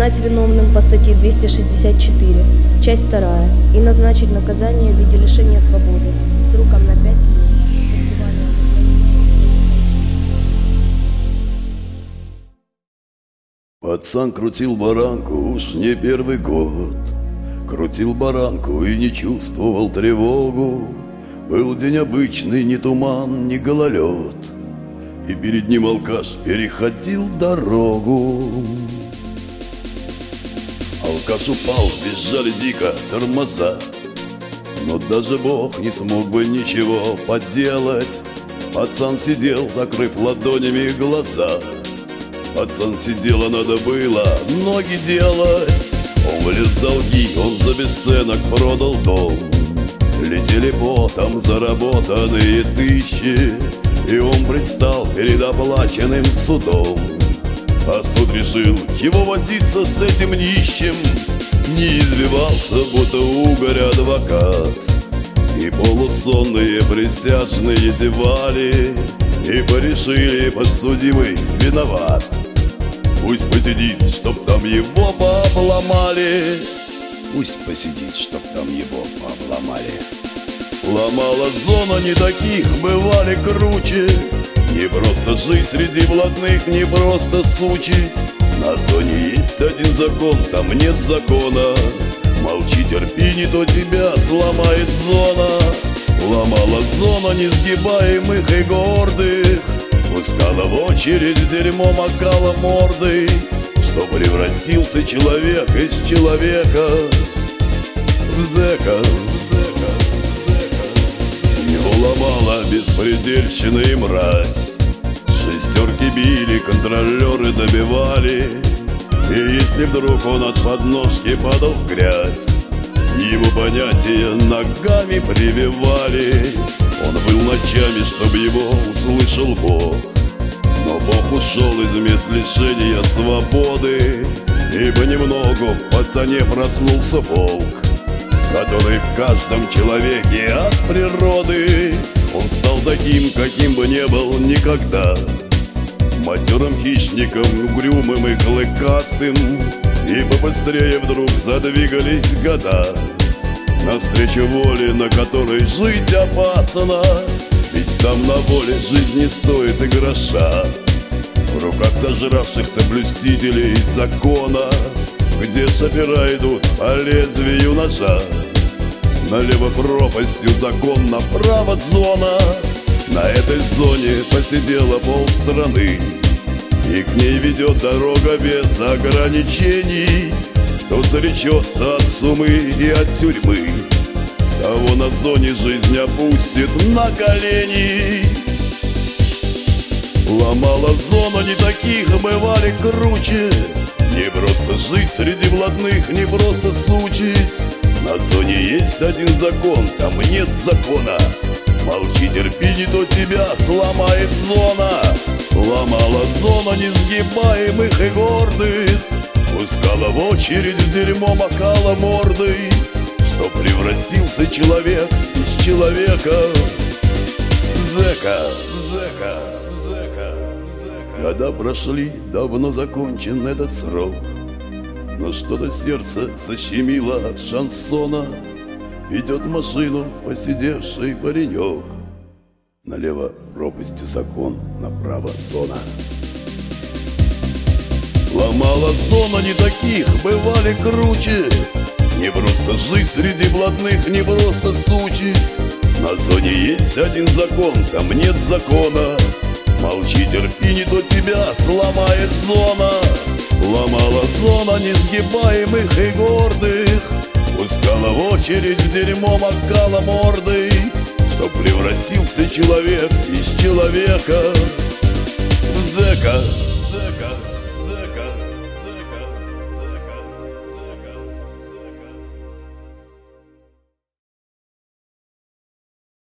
признать виновным по статье 264, часть 2, и назначить наказание в виде лишения свободы сроком на 5 лет. Пацан крутил баранку уж не первый год. Крутил баранку и не чувствовал тревогу. Был день обычный, ни туман, ни гололед, и перед ним алкаш переходил дорогу. Алкаш упал, визжали дико тормоза, но даже Бог не смог бы ничего поделать. Пацан сидел, закрыв ладонями глаза. Пацан сидел, а надо было ноги делать. Он влез в долги, он за бесценок продал дом. Летели потом заработанные тысячи, и он предстал перед оплаченным судом. А суд решил, чего возиться с этим нищим. Не извивался, будто угорь адвокат, и полусонные присяжные зевали, и порешили, подсудимый виноват. Пусть посидит, чтоб там его пообломали. Пусть посидит, чтоб там его пообломали. Ломала зона, не таких бывали круче. Не просто жить среди блатных, не просто сучить. На зоне есть один закон, там нет закона. Молчи, терпи, не то тебя сломает зона. Ломала зона несгибаемых и гордых. Пускала в очередь в дерьмо, макала мордой, что превратился человек из человека в зэка. Его ломала беспредельщина и мразь. Шестерки били, контролеры добивали, и если вдруг он от подножки падал в грязь, его понятия ногами прививали. Он был ночами, чтоб его услышал Бог, но Бог ушел из мест лишения свободы, и понемногу в пацане проснулся волк, который в каждом человеке от природы. Он стал таким, каким бы не был никогда, матерым хищником, угрюмым и клыкастым, и побыстрее вдруг задвигались года навстречу воле, на которой жить опасно. Ведь там на воле жизнь не стоит и гроша. В руках зажравшихся блюстителей закона, где шофера идут по лезвию ножа. Налево пропастью закон, направо зона. На этой зоне посидела полстраны, и к ней ведет дорога без ограничений. Кто заречется от сумы и от тюрьмы, того на зоне жизнь опустит на колени. Ломала зона, не таких бывали круче. Не просто жить среди блатных, не просто сучить. На зоне есть один закон, там нет закона. Молчи, терпи, не то тебя сломает зона. Ломала зона несгибаемых и гордых. Пускала в очередь в дерьмо, макала мордой, что превратился человек из человека в зэка. Года прошли, давно закончен этот срок, но что-то сердце защемило от шансона. Ведет машину посидевший паренек. Налево пропасти закон, направо зона. Ломала зона, не таких бывали круче. Не просто жить среди блатных, не просто сучить. На зоне есть один закон, там нет закона. Молчи, терпи, не то тебя сломает зона. Ломала зона несгибаемых и гордых. Пускала в очередь в дерьмо, макала мордой, что превратился человек из человека в зэка.